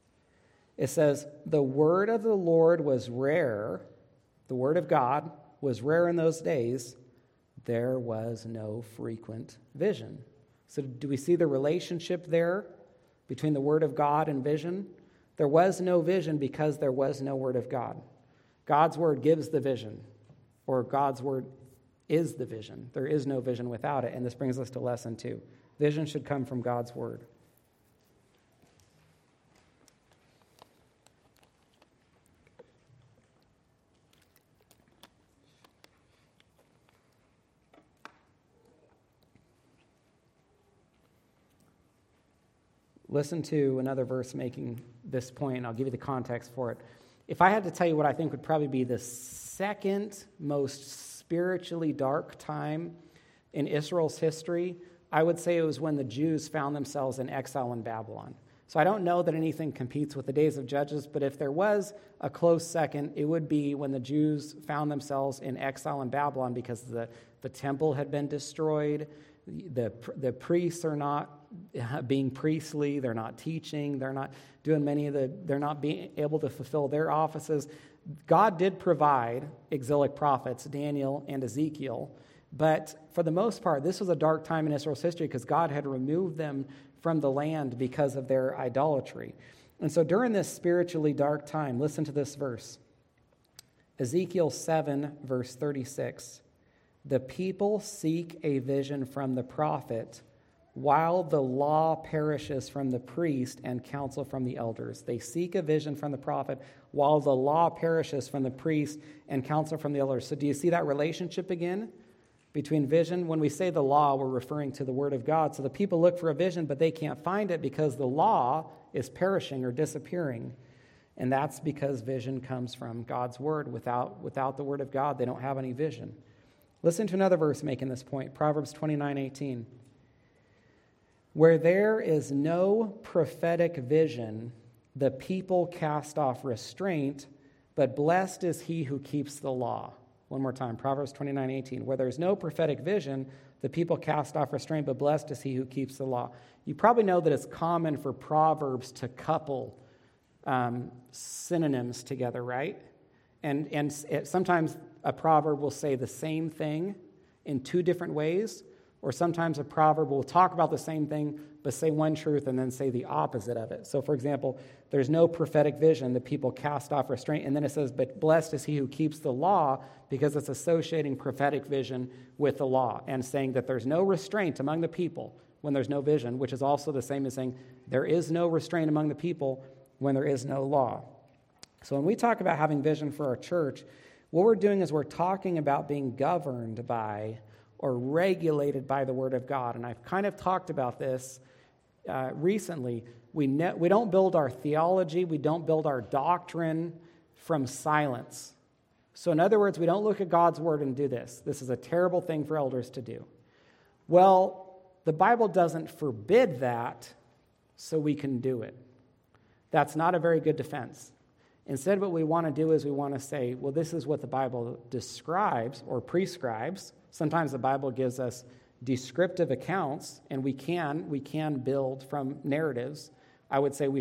it says, the word of the Lord was rare. The word of God was rare in those days. There was no frequent vision. So do we see the relationship there between the word of God and vision? There was no vision because there was no word of God. God's word gives the vision, or God's word is the vision. There is no vision without it, and this brings us to lesson 2. Vision should come from God's word. Listen to another verse making this point, and I'll give you the context for it. If I had to tell you what I think would probably be the second most spiritually dark time in Israel's history, I would say it was when the Jews found themselves in exile in Babylon. So I don't know that anything competes with the days of Judges, but if there was a close second, it would be when the Jews found themselves in exile in Babylon because the temple had been destroyed. The priests are not being priestly, they're not teaching, they're not doing they're not being able to fulfill their offices. God did provide exilic prophets, Daniel and Ezekiel, but for the most part, this was a dark time in Israel's history because God had removed them from the land because of their idolatry. And so during this spiritually dark time, listen to this verse. Ezekiel 7, verse 36. The people seek a vision from the prophet, while the law perishes from the priest and counsel from the elders. They seek a vision from the prophet, while the law perishes from the priest and counsel from the elders. So do you see that relationship again between vision? When we say the law, we're referring to the word of God. So the people look for a vision, but they can't find it because the law is perishing or disappearing. And that's because vision comes from God's word. Without the word of God, they don't have any vision. Listen to another verse making this point, Proverbs 29:18. Where there is no prophetic vision, the people cast off restraint, but blessed is he who keeps the law. One more time, Proverbs 29:18. Where there is no prophetic vision, the people cast off restraint, but blessed is he who keeps the law. You probably know that it's common for Proverbs to couple synonyms together, right? And sometimes a proverb will say the same thing in two different ways, or sometimes a proverb will talk about the same thing, but say one truth and then say the opposite of it. So, for example, there's no prophetic vision, the people cast off restraint, and then it says, but blessed is he who keeps the law, because it's associating prophetic vision with the law and saying that there's no restraint among the people when there's no vision, which is also the same as saying there is no restraint among the people when there is no law. So when we talk about having vision for our church, what we're doing is we're talking about being governed by or regulated by the Word of God. And I've kind of talked about this recently. We don't build our theology, we don't build our doctrine from silence. So in other words, we don't look at God's Word and do this. This is a terrible thing for elders to do. Well, the Bible doesn't forbid that, so we can do it. That's not a very good defense. Instead, what we want to do is we want to say, well, this is what the Bible describes or prescribes. Sometimes the Bible gives us descriptive accounts, and we can build from narratives. I would say it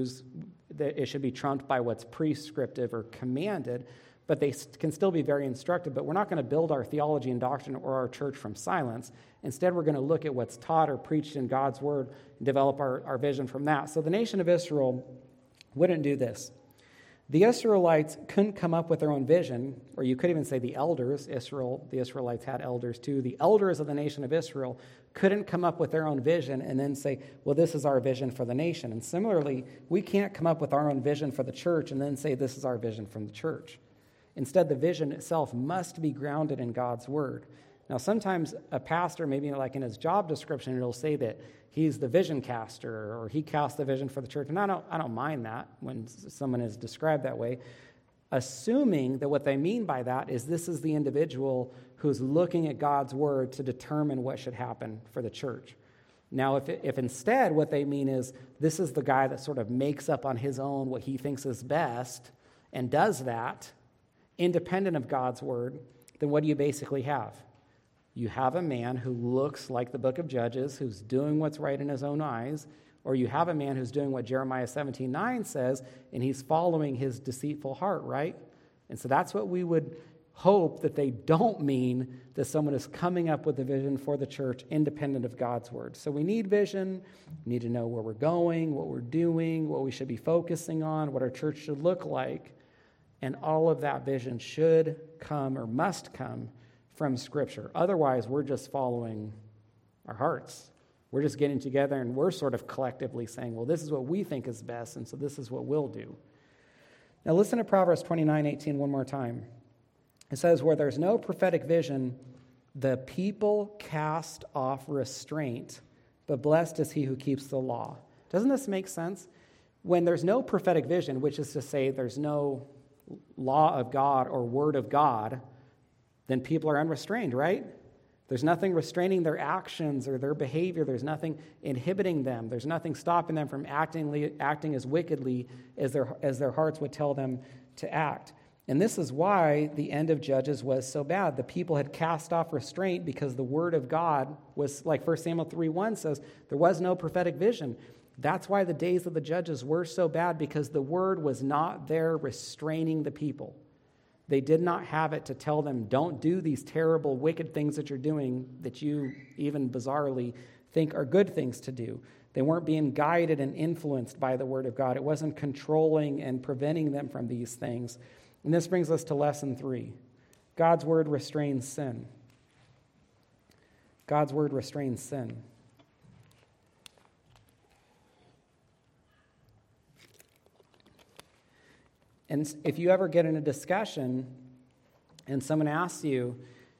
should be trumped by what's prescriptive or commanded, but they can still be very instructive. But we're not going to build our theology and doctrine or our church from silence. Instead, we're going to look at what's taught or preached in God's Word and develop our vision from that. So the nation of Israel wouldn't do this. The Israelites couldn't come up with their own vision, or you could even say the elders. The Israelites had elders too. The elders of the nation of Israel couldn't come up with their own vision and then say, well, this is our vision for the nation. And similarly, we can't come up with our own vision for the church and then say, this is our vision from the church. Instead, the vision itself must be grounded in God's word. Now, sometimes a pastor, maybe like in his job description, it'll say that he's the vision caster, or he casts the vision for the church. And I don't mind that when someone is described that way, assuming that what they mean by that is this is the individual who's looking at God's word to determine what should happen for the church. Now, if instead what they mean is this is the guy that sort of makes up on his own what he thinks is best and does that independent of God's word, then what do you basically have? You have a man who looks like the book of Judges, who's doing what's right in his own eyes, or you have a man who's doing what Jeremiah 17:9 says, and he's following his deceitful heart, right? And so that's what we would hope that they don't mean, that someone is coming up with a vision for the church independent of God's word. So we need vision. We need to know where we're going, what we're doing, what we should be focusing on, what our church should look like. And all of that vision should come or must come from Scripture. Otherwise, we're just following our hearts. We're just getting together and we're sort of collectively saying, well, this is what we think is best, and so this is what we'll do. Now listen to Proverbs 29:18 one more time. It says, where there's no prophetic vision, the people cast off restraint, but blessed is he who keeps the law. Doesn't this make sense? When there's no prophetic vision, which is to say there's no law of God or word of God, then people are unrestrained, right? There's nothing restraining their actions or their behavior. There's nothing inhibiting them. There's nothing stopping them from acting as wickedly as their hearts would tell them to act. And this is why the end of Judges was so bad. The people had cast off restraint because the word of God was, like 1 Samuel 3:1 says, there was no prophetic vision. That's why the days of the judges were so bad, because the word was not there restraining the people. They did not have it to tell them, don't do these terrible, wicked things that you're doing that you even bizarrely think are good things to do. They weren't being guided and influenced by the word of God. It wasn't controlling and preventing them from these things. And this brings us to lesson 3. God's word restrains sin. God's word restrains sin. And if you ever get in a discussion and someone asks you,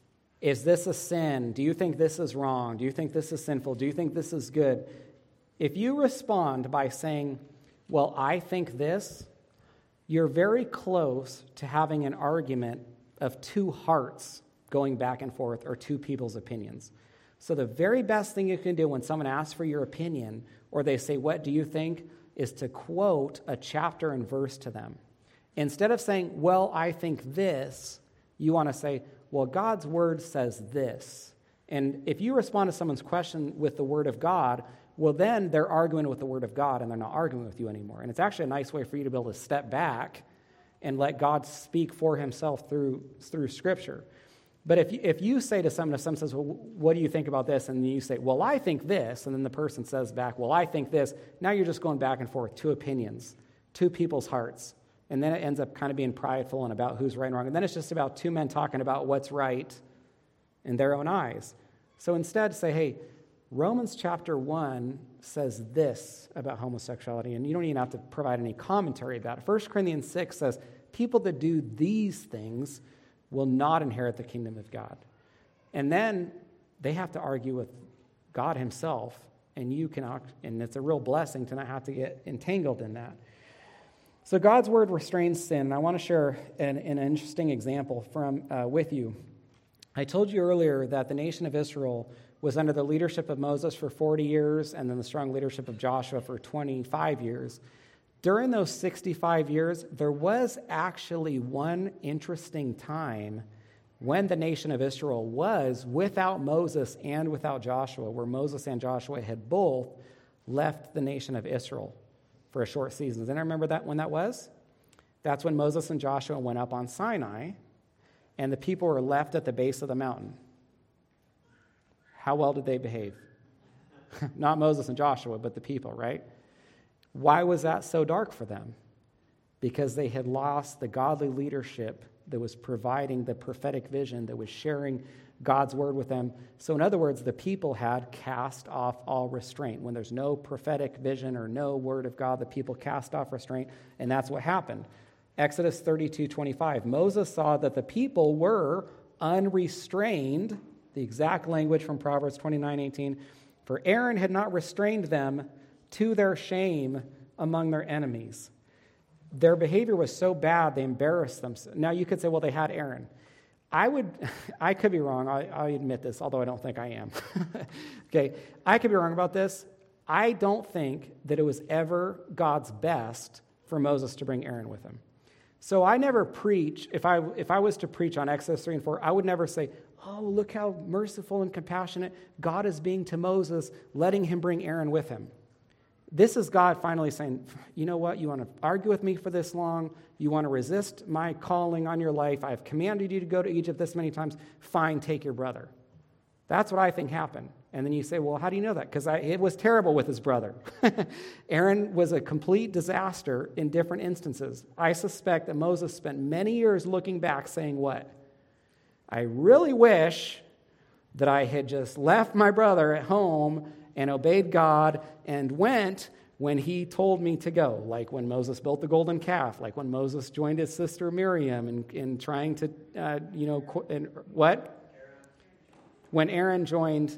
is this a sin? Do you think this is wrong? Do you think this is sinful? Do you think this is good? If you respond by saying, well, I think this, you're very close to having an argument of two hearts going back and forth, or two people's opinions. So the very best thing you can do when someone asks for your opinion, or they say, what do you think, is to quote a chapter and verse to them. Instead of saying, well, I think this, you want to say, well, God's word says this. And if you respond to someone's question with the word of God, well, then they're arguing with the word of God and they're not arguing with you anymore. And it's actually a nice way for you to be able to step back and let God speak for himself through Scripture. But if you say to someone, if someone says, well, what do you think about this? And you say, well, I think this. And then the person says back, well, I think this. Now you're just going back and forth, two opinions, two people's hearts. And then it ends up kind of being prideful and about who's right and wrong. And then it's just about two men talking about what's right in their own eyes. So instead, say, hey, Romans chapter 1 says this about homosexuality, and you don't even have to provide any commentary about it. 1 Corinthians 6 says, people that do these things will not inherit the kingdom of God. And then they have to argue with God himself, and and it's a real blessing to not have to get entangled in that. So God's word restrains sin, and I want to share an interesting example with you. I told you earlier that the nation of Israel was under the leadership of Moses for 40 years and then the strong leadership of Joshua for 25 years. During those 65 years, there was actually one interesting time when the nation of Israel was without Moses and without Joshua, where Moses and Joshua had both left the nation of Israel for a short season. Does anyone remember that when that was? That's when Moses and Joshua went up on Sinai, and the people were left at the base of the mountain. How well did they behave? Not Moses and Joshua, but the people, right? Why was that so dark for them? Because they had lost the godly leadership that was providing the prophetic vision, that was sharing God's word with them. So in other words, the people had cast off all restraint. When there's no prophetic vision or no word of God, the people cast off restraint, and that's what happened. Exodus 32:25, Moses saw that the people were unrestrained, the exact language from Proverbs 29:18, for Aaron had not restrained them to their shame among their enemies. Their behavior was so bad, they embarrassed them. Now you could say, well, they had Aaron. I could be wrong. I admit this, although I don't think I am. Okay, I could be wrong about this. I don't think that it was ever God's best for Moses to bring Aaron with him. So I never preach. If I was to preach on Exodus 3 and 4, I would never say, oh, look how merciful and compassionate God is being to Moses, letting him bring Aaron with him. This is God finally saying, you know what, you want to argue with me for this long, you want to resist my calling on your life, I've commanded you to go to Egypt this many times, fine, take your brother. That's what I think happened. And then you say, well, how do you know that? Because it was terrible with his brother. Aaron was a complete disaster in different instances. I suspect that Moses spent many years looking back saying what? I really wish that I had just left my brother at home and obeyed God and went when he told me to go, like when Moses built the golden calf, like when Moses joined his sister Miriam in trying to, what? When Aaron joined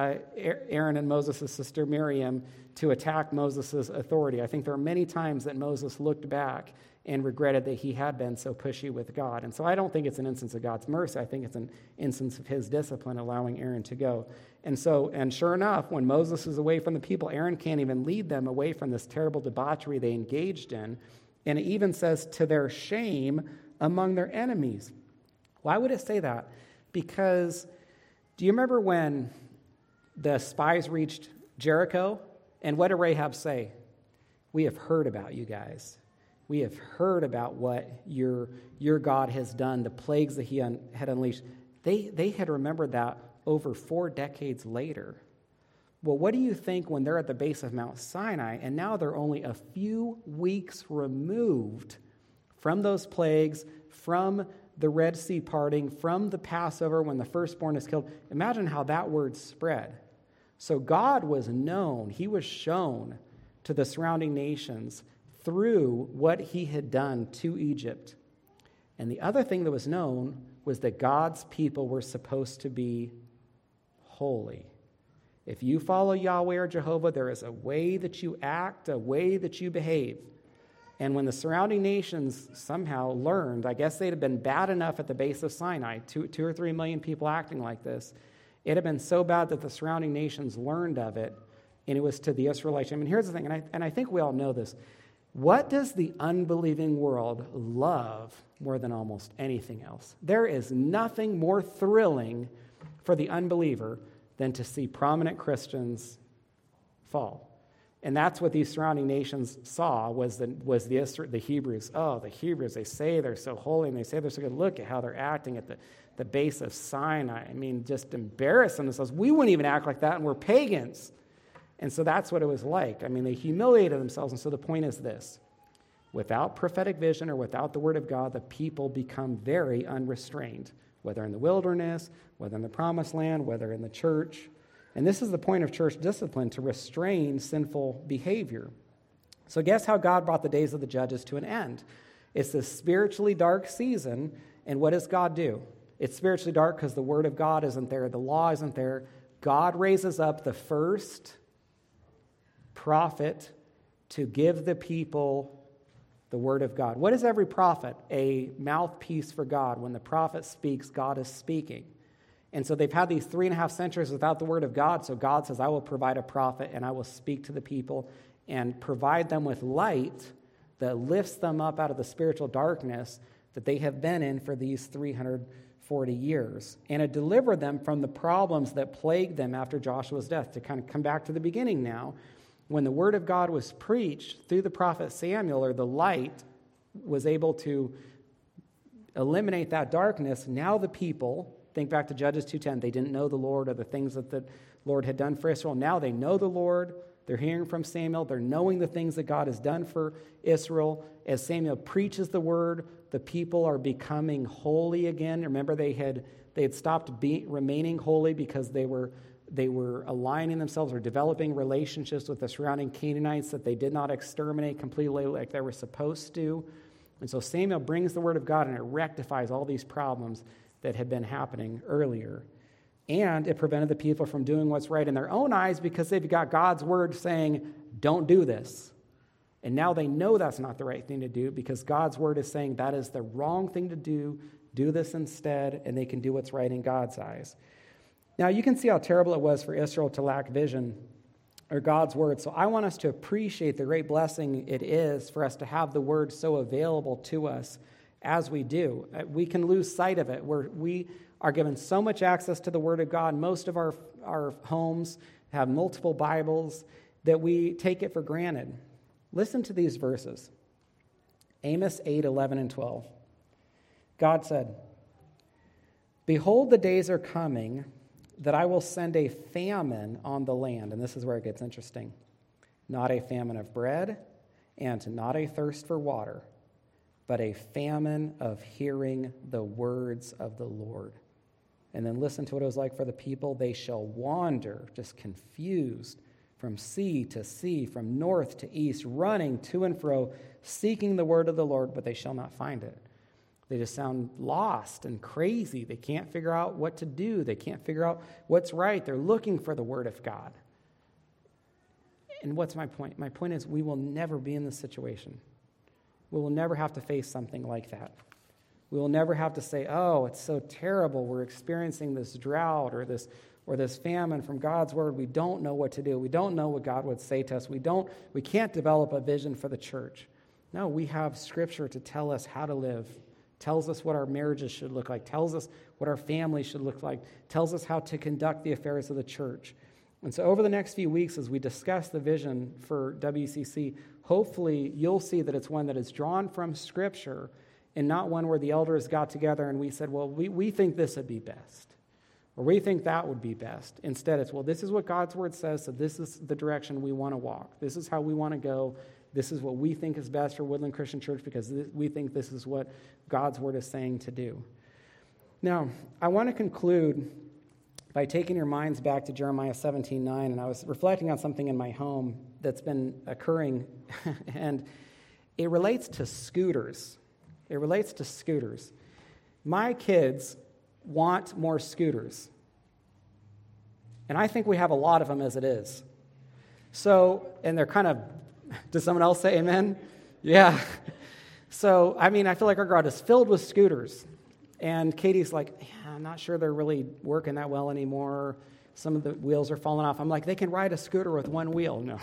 Aaron and Moses' sister Miriam to attack Moses' authority. I think there are many times that Moses looked back and regretted that he had been so pushy with God. And so I don't think it's an instance of God's mercy. I think it's an instance of his discipline allowing Aaron to go. And sure enough, when Moses is away from the people, Aaron can't even lead them away from this terrible debauchery they engaged in. And it even says, to their shame among their enemies. Why would it say that? Because do you remember when the spies reached Jericho? And what did Rahab say? We have heard about you guys. We have heard about what your God has done, the plagues that he had unleashed. They had remembered that over 4 decades later. Well, what do you think when they're at the base of Mount Sinai, and now they're only a few weeks removed from those plagues, from the Red Sea parting, from the Passover when the firstborn is killed? Imagine how that word spread. So God was known, he was shown to the surrounding nations through what he had done to Egypt. And the other thing that was known was that God's people were supposed to be holy. If you follow Yahweh or Jehovah, there is a way that you act, a way that you behave. And when the surrounding nations somehow learned, I guess they'd have been bad enough at the base of Sinai, 2 or 3 million people acting like this. It had been so bad that the surrounding nations learned of it, and it was to the Israelites. I mean, here's the thing, and I think we all know this. What does the unbelieving world love more than almost anything else? There is nothing more thrilling for the unbeliever than to see prominent Christians fall. And that's what these surrounding nations saw was the Hebrews. Oh, the Hebrews, they say they're so holy, and they say they're so good. Look at how they're acting at the base of Sinai. I mean, just embarrassing themselves. We wouldn't even act like that, and we're pagans. And so that's what it was like. I mean, they humiliated themselves. And so the point is this. Without prophetic vision or without the word of God, the people become very unrestrained, whether in the wilderness, whether in the promised land, whether in the church. And this is the point of church discipline, to restrain sinful behavior. So guess how God brought the days of the judges to an end? It's this spiritually dark season, and what does God do? It's spiritually dark because the word of God isn't there, the law isn't there. God raises up the first prophet to give the people the word of God. What is every prophet? A mouthpiece for God. When the prophet speaks, God is speaking. And so they've had these 3.5 centuries without the word of God, so God says, I will provide a prophet, and I will speak to the people and provide them with light that lifts them up out of the spiritual darkness that they have been in for these 340 years. And it delivered them from the problems that plagued them after Joshua's death. To kind of come back to the beginning now, when the word of God was preached through the prophet Samuel, or the light was able to eliminate that darkness, now the people, think back to Judges 2:10, they didn't know the Lord or the things that the Lord had done for Israel. Now they know the Lord. They're hearing from Samuel. They're knowing the things that God has done for Israel. As Samuel preaches the word, the people are becoming holy again. Remember, they had stopped remaining holy because they were aligning themselves or developing relationships with the surrounding Canaanites that they did not exterminate completely like they were supposed to. And so Samuel brings the word of God, and it rectifies all these problems that had been happening earlier. And it prevented the people from doing what's right in their own eyes because they've got God's word saying, don't do this. And now they know that's not the right thing to do because God's word is saying that is the wrong thing to do. Do this instead, and they can do what's right in God's eyes. Now, you can see how terrible it was for Israel to lack vision or God's word. So I want us to appreciate the great blessing it is for us to have the word so available to us as we do. We can lose sight of it. We are given so much access to the word of God. Most of our homes have multiple Bibles that we take it for granted. Listen to these verses. Amos 8:11 and 12. God said, "Behold, the days are coming that I will send a famine on the land. And this is where it gets interesting. Not a famine of bread and not a thirst for water, but a famine of hearing the words of the Lord. And then listen to what it was like for the people. They shall wander, just confused, from sea to sea, from north to east, running to and fro, seeking the word of the Lord, but they shall not find it. They just sound lost and crazy. They can't figure out what to do. They can't figure out what's right. They're looking for the word of God. And what's my point? My point is we will never be in this situation. We will never have to face something like that. We will never have to say, oh, it's so terrible. We're experiencing this drought or this famine from God's word. We don't know what to do. We don't know what God would say to us. We can't develop a vision for the church. No, we have Scripture to tell us how to live, tells us what our marriages should look like, tells us what our family should look like, tells us how to conduct the affairs of the church. And so over the next few weeks, as we discuss the vision for WCC, hopefully you'll see that it's one that is drawn from Scripture and not one where the elders got together and we said, well, we think this would be best, or we think that would be best. Instead, it's, well, this is what God's word says, so this is the direction we want to walk. This is how we want to go. This is what we think is best for Woodland Christian Church because we think this is what God's word is saying to do. Now, I want to conclude by taking your minds back to Jeremiah 17:9, and I was reflecting on something in my home that's been occurring, and it relates to scooters. It relates to scooters. My kids want more scooters, and I think we have a lot of them as it is. So, and they're kind of, does someone else say amen? Yeah. So, I mean, I feel like our garage is filled with scooters. And Katie's like, yeah, I'm not sure they're really working that well anymore. Some of the wheels are falling off. I'm like, they can ride a scooter with one wheel. No.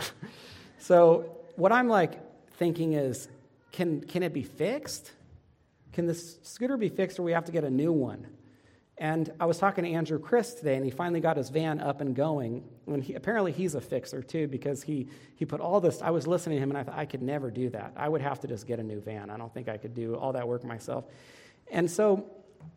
So what I'm like thinking is, can it be fixed? Can this scooter be fixed or we have to get a new one? And I was talking to Andrew Chris today, and he finally got his van up and going. And apparently he's a fixer too, because he put all this. I was listening to him, and I thought, I could never do that. I would have to just get a new van. I don't think I could do all that work myself. And so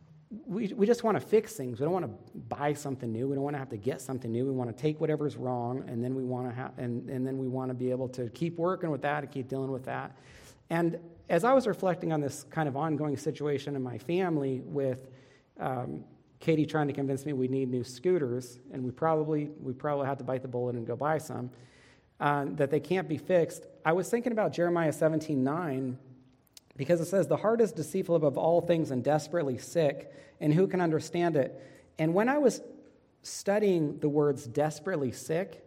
we just want to fix things. We don't want to buy something new. We don't want to have to get something new. We want to take whatever's wrong, and then we want to and then we want to be able to keep working with that and keep dealing with that. And as I was reflecting on this kind of ongoing situation in my family with Katie trying to convince me we need new scooters, and we probably have to bite the bullet and go buy some, that they can't be fixed, I was thinking about Jeremiah 17:9, because it says, the heart is deceitful above all things and desperately sick, and who can understand it? And when I was studying the words desperately sick,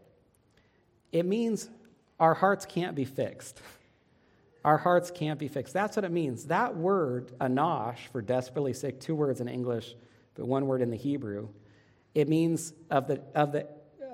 it means our hearts can't be fixed. Our hearts can't be fixed. That's what it means. That word, anash, for desperately sick, 2 words in English, but 1 word in the Hebrew, it means of the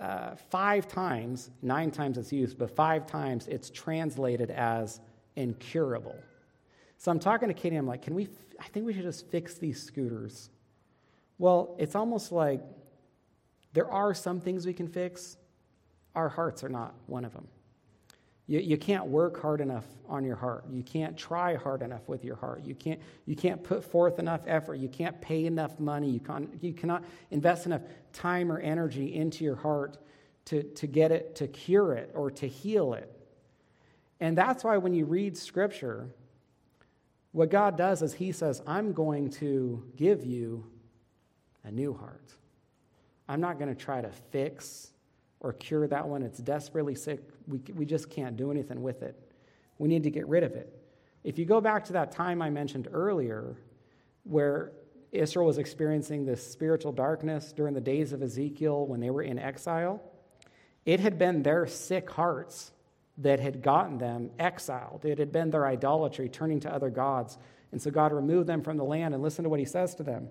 5 times, 9 times it's used, but 5 times it's translated as incurable. So I'm talking to Katie, I'm like, I think we should just fix these scooters. Well, it's almost like there are some things we can fix. Our hearts are not one of them. You can't work hard enough on your heart. You can't try hard enough with your heart. You can't put forth enough effort. You can't pay enough money. You cannot invest enough time or energy into your heart to get it, to cure it, or to heal it. And that's why when you read Scripture, what God does is he says, I'm going to give you a new heart. I'm not going to try to fix or cure that one. It's desperately sick. We just can't do anything with it. We need to get rid of it. If you go back to that time I mentioned earlier where Israel was experiencing this spiritual darkness during the days of Ezekiel when they were in exile, it had been their sick hearts that had gotten them exiled. It had been their idolatry, turning to other gods. And so God removed them from the land, and listen to what he says to them.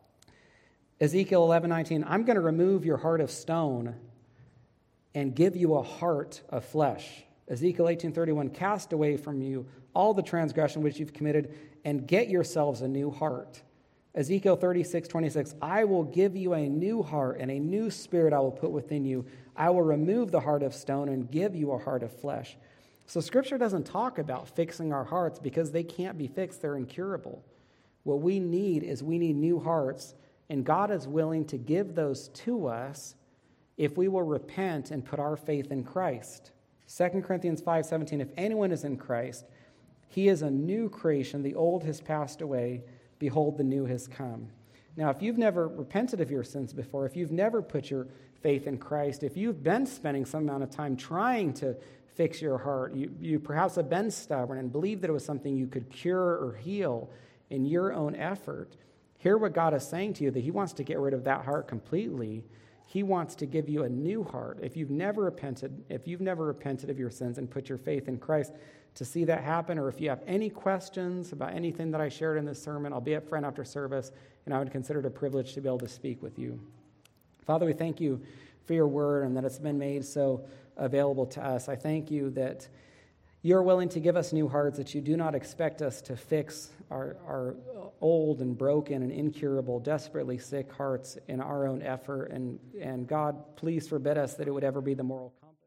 Ezekiel 11:19, I'm going to remove your heart of stone and give you a heart of flesh. Ezekiel 18:31, cast away from you all the transgression which you've committed and get yourselves a new heart. Ezekiel 36:26, I will give you a new heart and a new spirit I will put within you. I will remove the heart of stone and give you a heart of flesh. So Scripture doesn't talk about fixing our hearts because they can't be fixed. They're incurable. What we need is we need new hearts And God is willing to give those to us if we will repent and put our faith in Christ. 2 Corinthians 5:17, if anyone is in Christ, he is a new creation. The old has passed away. Behold, the new has come. Now, if you've never repented of your sins before, if you've never put your faith in Christ, if you've been spending some amount of time trying to fix your heart, you perhaps have been stubborn and believed that it was something you could cure or heal in your own effort, hear what God is saying to you, that he wants to get rid of that heart completely. He wants to give you a new heart. If you've never repented of your sins and put your faith in Christ, to see that happen, or if you have any questions about anything that I shared in this sermon, I'll be up front after service, and I would consider it a privilege to be able to speak with you. Father, we thank you for your word and that it's been made so available to us. I thank you that you're willing to give us new hearts, that you do not expect us to fix our old and broken and incurable, desperately sick hearts in our own effort. And God, please forbid us that it would ever be the moral compass